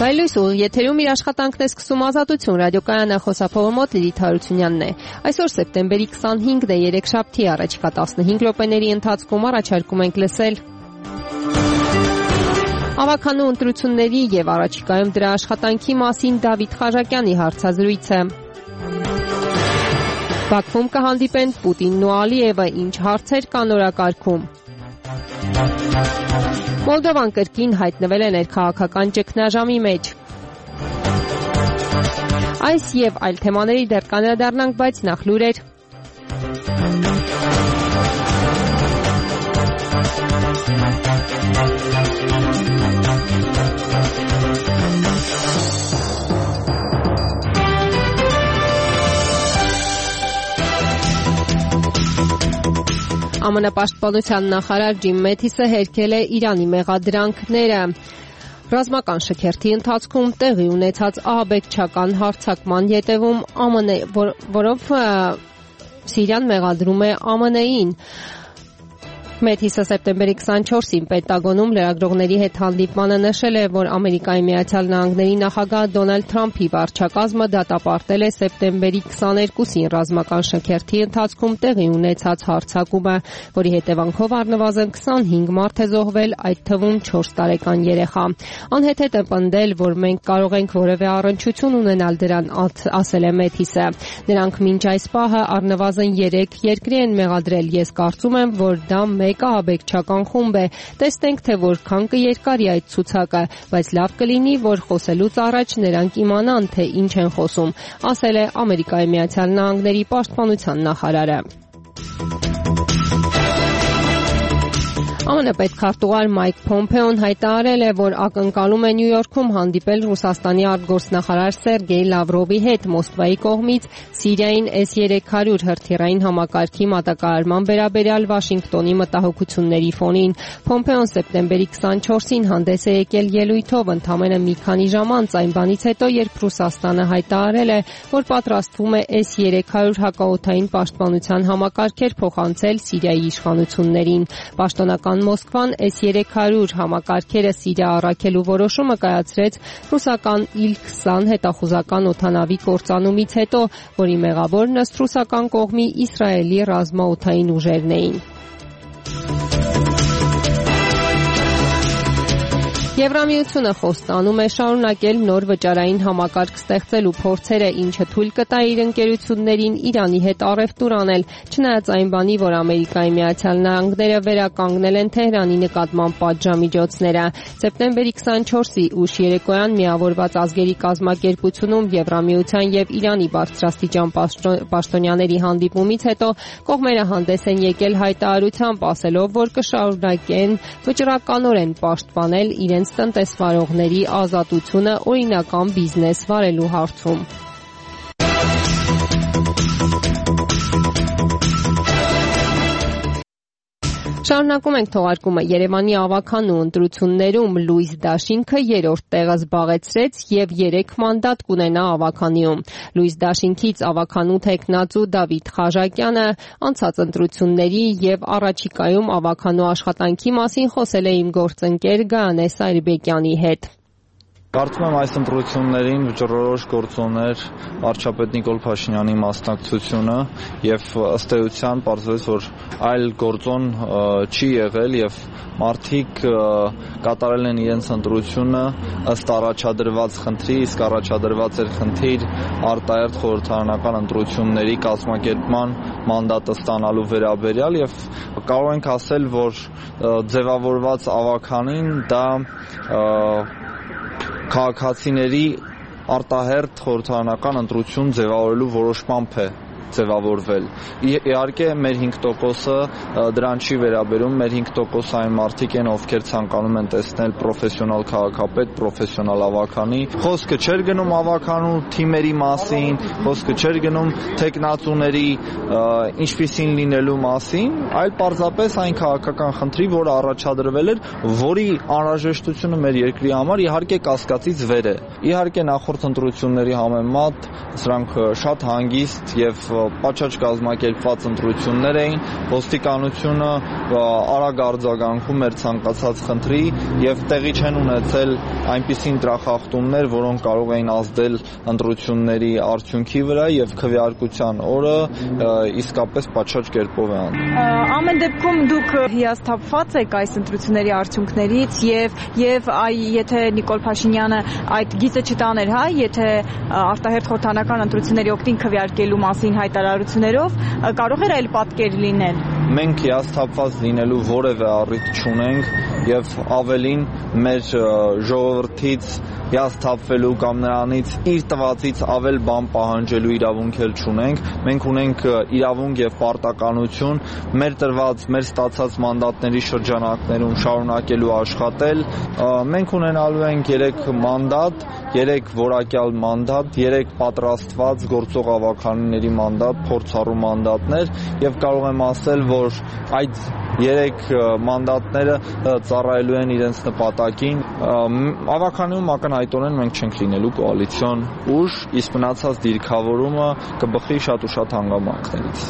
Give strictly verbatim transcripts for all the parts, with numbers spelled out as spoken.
Բայլույս ու եթերում իր աշխատանքն է սկսում Ազատություն ռադիոկայանը, խոսափողը մոտ Լիլիթ Հարությունյանն է։ Այսօր սեպտեմբերի քսանհինգն է, երեքշաբթի, առաջիկա տասնհինգ րոպեների ընթացքում առաջարկում ենք լսել ավականու ընտրությունների եւ առաջիկայում դրա աշխատանքի մասին Դավիթ Խաչակյանի հարցազրույցը։ Բաքվում կհանդիպեն Պուտինն ու Ալիևը, ինչ հարցեր կան օրակարգում։ Մոլդովան կրկին հայտնվել է ներքաղաքական ճգնաժամի մեջ։ Այս եւ այլ թեմաների դեռ կանդրադառնանք, բայց նախ լուրեր։ Է Մը Նե պաշտպանության նախարար Ջիմ Մեթիսը հերքել է Իրանի մեղադրանքները։ Ռազմական շքերթի ընթացքում տեղի ունեցած ահաբեկչական հարձակման ետևում Է Մը Նե, որով Սիրիան մեղադրում է Է Մը Նե-ին։ Մեթիսը սեպտեմբերի քսանչորսին Պենտագոնում լրագրողների հետ հանդիպմանը նշել է, որ Ամերիկայի Միացյալ Նահանգների նախագահ Դոնալդ Թրամփի վարչակազմը դատապարտել է սեպտեմբերի քսաներկուսին ռազմական շքերթի ընթացքում տեղի ունեցած հարձակումը, որի հետևանքով առնվազն քսանհինգ մարդ է զոհվել, այդ թվում չորս տարեկան երեխա։ Անհեթեթ է պնդել, որ մենք կարող ենք որևէ առնչություն ունենալ դրան, ասել է Մեթիսը։ Նրանք մինչ այս պահը առնվազն երեք երկրի են մեղադրել։ Ես կարծում եմ, որ դա մեկ ահաբեկչական խումբ է։ Տեսնենք, թե որքան կերկարի այդ ցուցակը, բայց լավ կլինի, որ խոսելուց առաջ նրանք իմանան, թե ինչ են խոսում, ասել է Ամերիկայի Միացյալ Նահանգների պաշտպանության նախարարը։ Է Մը Նե պետքարտուղար Մայք Փոմփեոն հայտարարել է, որ ակնկալում է Նյու Յորքում հանդիպել Ռուսաստանի արտգործնախարար Սերգեյ Լավրովի հետ Մոսկվայի կողմից Սիրիային էս երեք հարյուր հրթիռային համակարգի մատակարարման վերաբերյալ Վաշինգտոնի մտահոգությունների ֆոնին։ Փոմփեոն սեպտեմբերի քսանչորսին հանդես է եկել ելույթով ընդամենը մի քանի ժամ անց այն բանից հետո, երբ Ռուսաստանը հայտարարել է, որ պատրաստվում է էս երեք հարյուր հակաօդային պաշտպանության համակարգեր փոխանցել Սիրիայի իշխանություններին։ Պաշտոնական Մոսկվան էս երեք հարյուր համակարգերը Սիրիա առաքելու որոշումը կայացրեց ռուսական իլ քսան հետախուզական օդանավի կործանումից հետո, որի մեղավորն ըստ ռուսական կողմի Իսրայելի ռազմաօդային ուժերն էին։ Եվրամիությունը խոստանում է շարունակել նոր վճարային համակարգ ստեղծելու փորձերը, ինչը թույլ կտա իր ընկերություններին Իրանի հետ առևտուր անել, չնայած այն բանի, որ Ամերիկայի Միացյալ Նահանգները վերականգնել են Թեհրանի նկատմամբ պատժամիջոցները։ Սեպտեմբերի քսանչորսի ուշ երեկոյան միավորված ազգերի կազմակերպությունում Եվրամիության եւ Իրանի բարձրաստիճան պաշտոնյաների հանդիպումից հետո կողմերը հանդես են եկել հայտարարությամբ, ասելով, որ կշարունակեն վճռականորեն պաշտպանել իրենց տնտեսվարողների ազատությունը օրինական բիզնես վարելու հարցում։ Շարունակում ենք թողարկումը։ Երևանի ավականու ընտրություններում Լուիզ Դաշինքը երրորդ տեղը զբաղեցրեց եւ երեք մանդատ կունենա ավականիում։ Լուիզ Դաշինքից ավականու թեկնածու Դավիթ Խաչակյանը անցած ընտրությունների եւ առաջիկայում ավականու աշխատանքի մասին խոսել է իմ գործընկեր Գայանե Սայրբեկյանի հետ։ Կարծում եմ այս ընտրություններին վճռորոշ գործոն էր վարչապետ Նիկոլ Փաշինյանի մասնակցությունը եւ ըստ էության պարզվեց, որ այլ գործոն չի եղել եւ մարդիկ կատարել են իրենց ընտրությունը ըստ առաջադրված խնդրի, իսկ առաջադրված էր խնդիր արտահերթ խորհրդարանական ընտրությունների կազմակերպման մանդատը ստանալու վերաբերյալ եւ կարող ենք ասել, որ ձևավորված ավականին դա քաղաքացիների արտահերթ խորհրդարանական ընտրություն ձևավորելու որոշմամբ է ձևավորվել։ Իհարկե մեր հինգ տոկոսը դրան չի վերաբերում, մեր հինգ տոկոսը այն մարդիկ են, ովքեր ցանկանում են տեսնել պրոֆեսիոնալ քաղաքապետ, պրոֆեսիոնալ ավականի։ Խոսքը չէր գնում ավականու թիմերի մասին, խոսքը չէր գնում տեխնացուների ինչպիսին լինելու մասին, այլ պարզապես այն քաղաքական խնդրի, որը առաջադրվել էր, որի անհրաժեշտությունը մեր երկրի համար իհարկե կասկածից վեր է։ Իհարկե նախորդ ընտրությունների համեմատ սրանք շատ հանգիստ եւ պատշաճ կազմակերպված ընտրություններ էին, ոստիկանությունը արագ արձագանքում էր ցանկացած խնդրի եւ տեղի չեն ունեցել այնպիսի ընտրախախտումներ, որոնք կարող էին ազդել ընտրությունների արդյունքի վրա եւ քվեարկության օրը իսկապես պատշաճ կերպով է անում։ Ամեն դեպքում դուք հիասթափված եք այս ընտրությունների արդյունքներից եւ եւ այ եթե Նիկոլ Փաշինյանը այդ գիծը չտաներ, հա, եթե արտահերթ խորհրդանական ընտրությունների օգտին քվեարկելու մասին հայտարարություններով կարող էր այլ պատկեր լինել։ Մենք հիասթափված լինելու որևէ առիթ չունենք եւ ավելին մեր ժողովրդից հիասթափվելու կամ նրանից իր տվածից ավել բան պահանջելու իրավունք էլ չունենք։ Մենք ունենք իրավունք եւ պարտականություն մեր տրված, մեր ստացած մանդատների շրջանակներում շարունակելու աշխատել։ Մենք ունենալու ենք երեք մանդատ, երեք որակյալ մանդատ, երեք պատրաստված գործող ավականիների մանդատ, փորձառու մանդատներ եւ կարող եմ ասել, որ այդ երեք մանդատները ծառայելու են իրենց նպատակին։ Ավականիում ակնհայտորեն մենք չենք լինելու կոալիցիոն ուժ, իսկ մնացած դիրքավորումը կբխի շատ ու շատ հանգամանքներից։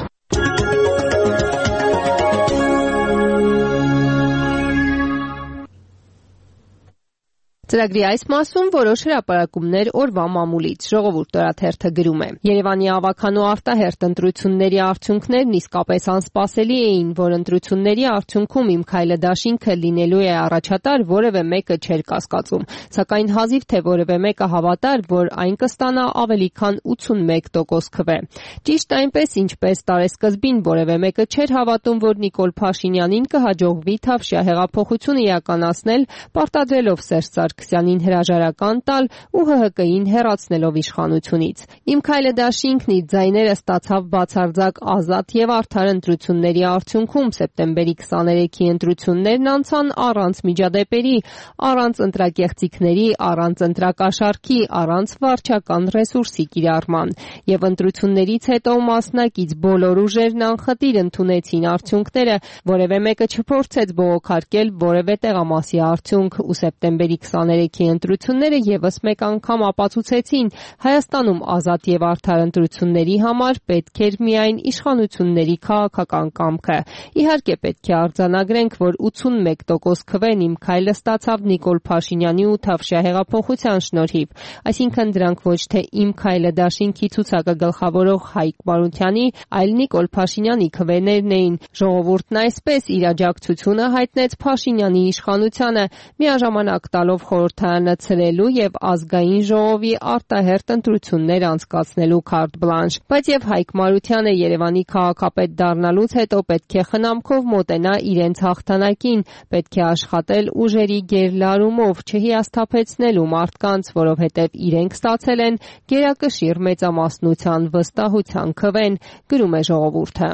Ծրագրի այս մասում որոշ հրապարակումներ օրվա մամուլից։ Ժողովուրդ օրաթերթը գրում է. Երևանի ավականու արտահերթ ընտրությունների արդյունքներն իսկապես անսպասելի էին, որ ընտրությունների արդյունքում Իմ քայլը դաշինքը լինելու է առաջատար, որևէ մեկը չէր կասկածում, սակայն հազիվ թե որևէ մեկը հավատար, որ այն կստանա ավելի քան ութսունմեկ տոկոս քվե։ Ճիշտ այնպես, ինչպես տարեսկզբին որևէ մեկը չէր հավատում, որ Նիկոլ Փաշինյանին կհաջողվի Թավշյա հեղափոխություն իրականացնել, պարտադրելով Սերժ Սարգսյանին հրաժարական տալ ու Հ Հ Կ-ին հեռացնելով իշխանությունից։ Իմ քայլը դաշինքն իր ձայները ստացավ բացարձակ ազատ եւ արդար ընտրությունների արդյունքում սեպտեմբերի քսաներեքի ընտրություններն անցան առանց միջադեպերի, առանց ընտրակեղծիքների, առանց ընտրակաշառքի, առանց վարչական ռեսուրսի կիրառման։ Եվ ընտրություններից հետո մասնակից բոլոր ուժերն անխտիր ընդունեցին արդյունքները, որևէ մեկը չփորձեց բողոքարկել որևէ տեղամասի արդյունք ու սեպտեմբերի քսաներեքի ընտրությունները եւս մեկ անգամ ապացուցեցին Հայաստանում ազատ եւ արդար ընտրությունների համար պետք էր միայն իշխանությունների քաղաքական կամքը։ Իհարկե պետք է արձանագրենք, որ ութսունմեկ տոկոս քվեն Իմ քայլը ստացավ Նիկոլ Փաշինյանի ու Թավշյա հեղափոխության շնորհիվ, այսինքն դրանք ոչ թե Իմ քայլը դաշինքի ցուցակը գլխավորող Հայկ Մարությանի, այլ Նիկոլ Փաշինյանի քվեներն էին։ Ժողովուրդն այսպես իր աջակցությունը հայտնեց Փաշինյանի իշխանությանը, միաժամանակ տալով խորհրդարանը ցրելու եւ ազգային ժողովի արտահերթ ընտրություններ անցկացնելու քարտ բլանշ։ Բայց եւ Հայկ Մարությանը Երևանի քաղաքապետ դառնալուց հետո պետք է խնամքով մոտենա իրենց հաղթանակին, պետք է աշխատել ուժերի գերլարումով, չհիասթափեցնելու մարդկանց, որովհետեւ իրենք ստացել են գերակշիռ մեծամասնության վստահության քվեն, գրում է ժողովուրդը։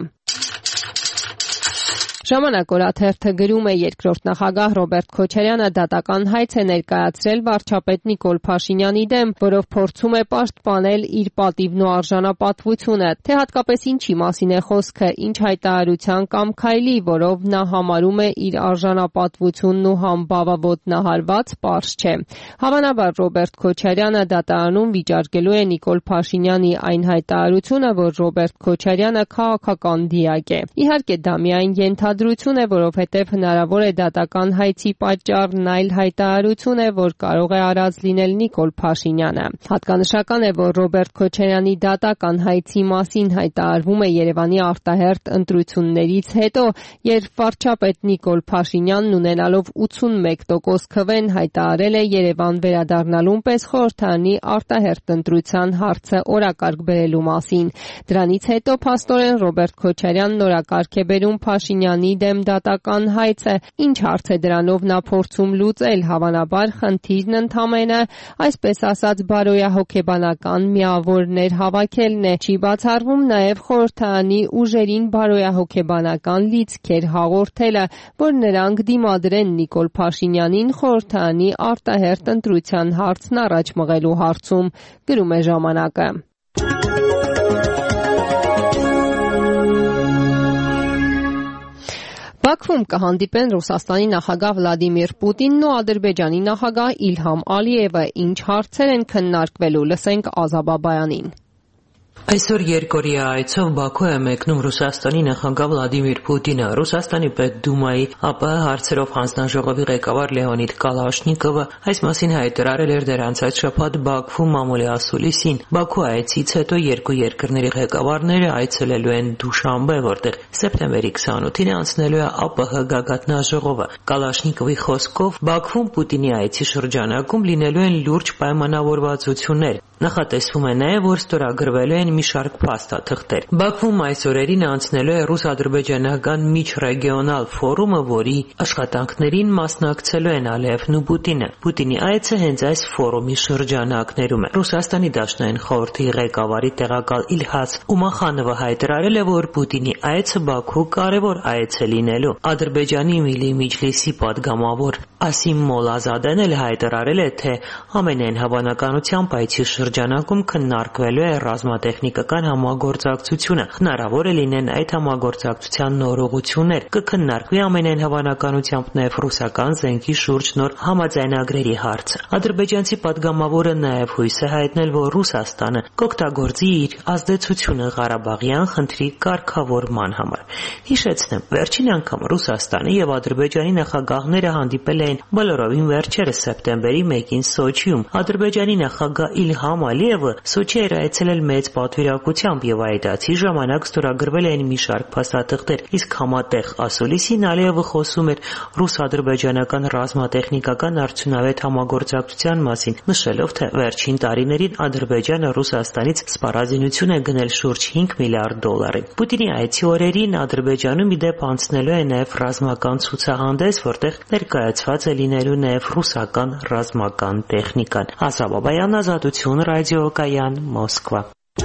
Ժամանակ օրաթերթը գրում է երկրորդ նախագահ Ռոբերտ Քոչարյանը դատական հայց է ներկայացրել վարչապետ Նիկոլ Փաշինյանի դեմ, որով փորձում է պաշտպանել իր պատիվն ու արժանապատվությունը, թե հատկապես ինչի մասին է խոսքը, ինչ հայտարարության կամ քայլի, որով նա համարում է իր արժանապատվությունն ու համբավը ոտնահարված, պարզ չէ։ Հավանաբար Ռոբերտ Քոչարյանը դատարանում վիճարկելու է Նիկոլ Փաշինյանի այն հայտարարությունը, որ Ռոբերտ Քոչարյանը քաղաքական դիակ է։ Իհարկե դա միայն ենթադրություն է, որովհետև հնարավոր է դատական հայցի պատճառն այլ հայտարարություն է, որ կարող է արած լինել Նիկոլ Փաշինյանը։ Հատկանշական է, որ Ռոբերտ Քոչարյանի դատական հայցի մասին հայտարարվում է Երևանի արտահերթ ընտրություններից հետո, երբ վարչապետ Նիկոլ Փաշինյանն ունենալով ութսունմեկ տոկոս քվեն հայտարարել է Երևան վերադառնալուն պես խորհրդարանի արտահերթ ընտրության հարցը օրակարգ բերելու մասին։ Դրանից հետո փաստորեն Ռոբերտ Քոչարյանն օրակարգ է բերում Փաշինյանի դեմ դատական հայցը, ինչ հարց է դրանով նա փորձում լուծել, հավանաբար խնդիրն ընդամենը, այսպես ասած, բարոյահոգեբանական միավորներ հավաքելն է։ Չի բացառվում նաև խորհրդարանի ուժերին բարոյահոգեբանական լիցքեր հաղորդելը, որ նրանք դիմադրեն Նիկոլ Փաշինյանին խորհրդարանի արտահերթ ընտրության հարցն առաջ մղելու հարցում, գրում է ժամանակը։ Բաքվում կհանդիպեն Ռուսաստանի նախագահ Վլադիմիր Պուտինն ու Ադրբեջանի նախագահ Իլհամ Ալիևը, ինչ հարցեր են քննարկվելու, լսենք Ազա Բաբայանին։ Այսօր երկօրյա այցով Բաքու է մեկնում Ռուսաստանի նախագահ Վլադիմիր Պուտինը։ Ռուսաստանի Պետդումայի ԱՊՀ հարցերով հանձնաժողովի ղեկավար Լեոնիդ Կալաշնիկովը այս մասին հայտարարել էր դեռ անցած շաբաթ Բաքվում մամուլի ասուլիսին։ Բաքու այցից հետո երկու երկրների ղեկավարները այցելելու են Դուշանբե, որտեղ սեպտեմբերի քսանութին անցնելու է ԱՊՀ գագաթնաժողովը։ Կալաշնիկովի խոսքով Բաքվում Պուտինի այցի շրջանակում լինելու են լուրջ պայմանավորվածություններ։ Նախատեսվում է նաև, որ ստորագրվելու են մի շարք փաստաթղթեր։ Բաքվում այս օրերին անցնելու է ռուս-ադրբեջանական միջռեգիոնալ ֆորումը, որի աշխատանքներին մասնակցելու են Ալիևն ու Պուտինը։ Պուտինի այցը հենց այս ֆորումի շրջանակներում է։ Ռուսաստանի Դաշնային խորհրդի ղեկավարի տեղակալ Իլհաս Ումախանովը հայտարարել է, որ Պուտինի այցը Բաքու կարևոր այց է լինելու։ Ադրբեջանի Միլի Միջլիսի падգամավոր Ասիմ Մոլազադեն էլ հայտարարել է, թե ամենայն հավանականությամբ այցի շրջանակում քննարկվելու է ռազմատեխնիկական համագործակցությունը։ Հնարավոր է լինեն այդ համագործակցության նոր ուղղություններ։ Կքննարկվի ամենայն հավանականությամբ նաև ռուսական զենքի շուրջ նոր համաձայնագրերի հարցը։ Ադրբեջանցի падգամավորը նաև հույս է հայտնել, որ Ռուսաստանը կօգտագործի իր ազդեցությունը Ղարաբաղյան խնդրի կարգավորման համար։ Հիշեցնեմ, վերջին անգամ Ռուսաստանի եւ Ադրբեջանի նախագահները հանդիպել էին բոլորովին վերջերս սեպտեմբերի մեկին Սոչիում։ Ադրբեջանի նախագահ Իլհամ Ալիևը Սոչի էր այցելել մեծ պատվիրակությամբ եւ այդ այցի ժամանակ ստորագրվել էին մի շարք փաստաթղթեր, իսկ համատեղ ասուլիսին Ալիևը խոսում էր ռուս-ադրբեջանական ռազմատեխնիկական արդյունավետ համագործակցության մասին, նշելով, թե վերջին տարիներին Ադրբեջանը Ռուսաստանից սպառազինություն է գնել շուրջ հինգ միլիարդ դոլարի։ Պուտինի այցի օրերին Ադրբեջանում ի դեպ անցնելու է նաև ռազմական ցուցահանդես, որտեղ ներկայացված է լինելու նաև ռուսական ռազմական տեխնիկան։ Ազատ Բաբայան, Ազատություն, ռադիոկայան, Մոսկվա։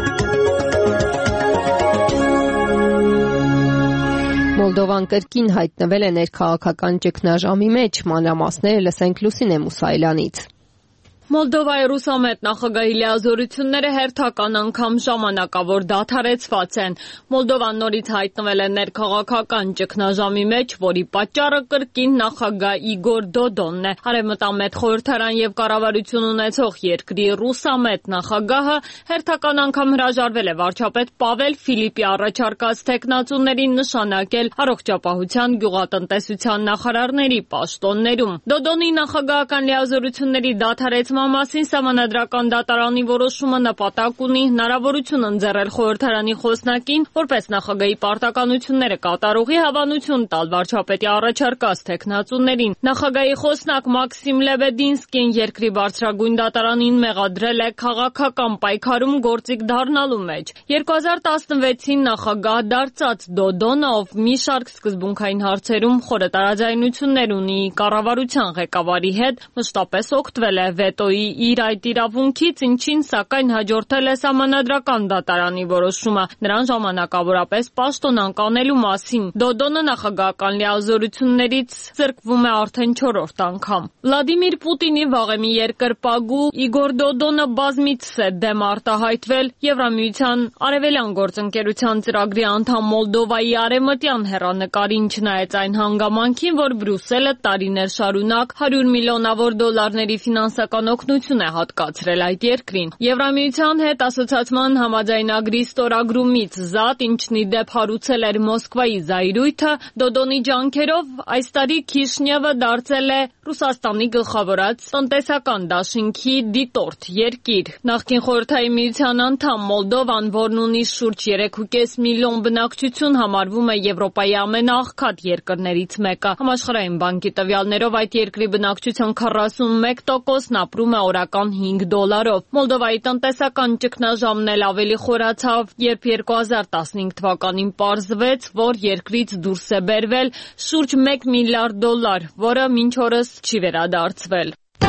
Մոլդովան կրկին հայտնվել է ներքաղաքական ճգնաժամի մեջ, մանրամասները լսենք Լուսինե Մուսայելյանից։ Մոլդովայի ռուսամետ նախագահի լիազորությունները հերթական անգամ ժամանակավոր դադարեցված են։ Մոլդովան նորից հայտնվել է ներքաղաքական ճգնաժամի մեջ, որի պատճառը կրկին նախագահ Իգոր Դոդոնն է։ Արևմտամետ խորհրդարան եւ կառավարություն ունեցող երկրի ռուսամետ նախագահը հերթական անգամ հրաժարվել է վարչապետ Պավել Ֆիլիպի առաջարկած տեխնացուներին նշանակել առողջապահության, գյուղատնտեսության նախարարների պաշտոններում։ Դոդոնի նախագահական լիազորությունների դադարեցման մասին Սահմանադրական դատարանի որոշումը նպատակ ունի հնարավորություն ընձեռել խորհրդարանի խոսնակին, որպես նախագահի պարտականությունները կատարողի հավանություն տալ վարչապետի առաջարկած տեխնացուներին։ Նախագահի խոսնակ Մաքսիմ Լեբեդինսկին երկրի բարձրագույն դատարանին մեղադրել է քաղաքական պայքարում գործիք դառնալու մեջ։ երկու հազար տասնվեցին նախագահ դարձած Դոդոնը, ով մի շարք սկզբունքային հարցերում խորը տարաձայնություններ ունի կառավարության ղեկավարի հետ, մշտապես օգտվել է վետոյի իր այդ իրավունքից, ինչին սակայն հաջորդել է Սահմանադրական դատարանի որոշումը նրան ժամանակավորապես պաշտոնանկ անելու մասին։ Դոդոնը նախագահական լիազորություններից զրկվում է արդեն չորրորդ անգամ։ Վլադիմիր Պուտինի վաղեմի երկրպագու Իգոր Դոդոնը բազմիցս է դեմ արտահայտվել Եվրամիության արևելյան գործընկերության ծրագրի անդամ Մոլդովայի արևմտյան հեռանկարին, չնայած այն հանգամանքին, որ Բրյուսելը տարիներ շարունակ հարյուր միլիոնավոր դոլարների ֆինանսական օգնություն է հատկացրել այդ երկրին։ Եվրամիության հետ ասոցիացիան համաձայնագրի ստորագրումից զատ, ինչն ի դեպ հարուցել էր Մոսկվայի զայրույթը, Դոդոնի ջանքերով այս տարի Քիշնևը դարձել է Ռուսաստանի գլխավորած տնտեսական դաշինքի դիտորդ երկիր։ Նախկին խորհրդային միության անդամ Մոլդովան, որն ունի շուրջ երեք ու կես միլիոն բնակչություն, համարվում է Եվրոպայի ամենաաղքատ երկրներից մեկը։ Համաշխարհային բանկի տվյալներով այդ երկրի բնակչության քառասունմեկ տոկոսն ապրում է օրական հինգ դոլարով։ Մոլդովայի տնտեսական ճգնաժամն էլ ավելի խորացավ, երբ երկու հազար տասնհինգ թվականին պարզվեց, որ երկրից դուրս է բերվել շուրջ մեկ միլիարդ դոլար, որը մինչ օրս չի վերադարձվել։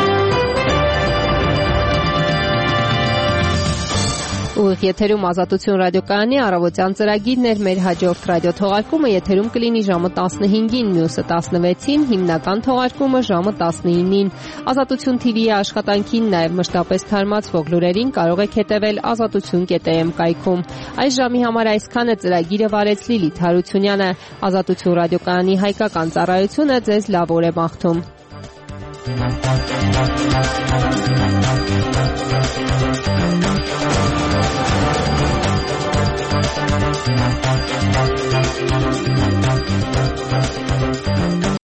Ուղիղ եթերում Ազատություն ռադիոկայանի առավոտյան ծրագիրն էր, մեր հաջորդ ռադիոթողարկումը եթերում կլինի ժամը տասնհինգին, մյուսը տասնվեցին, հիմնական թողարկումը ժամը տասնինին։ Ազատություն թի վիի աշխատանքին, նաև մշտապես թարմացվող լուրերին կարող եք հետևել ազատություն կետ է էմ կայքում։ Այս ժամի համար այսքանը ծրագիրը վարեց Լիլիթ Հարությունյանը։ Ազատություն ռադիոկայանի հայկական ծառայությունը ձեզ լավ օր է մաղթում։ Thank you. Thank you.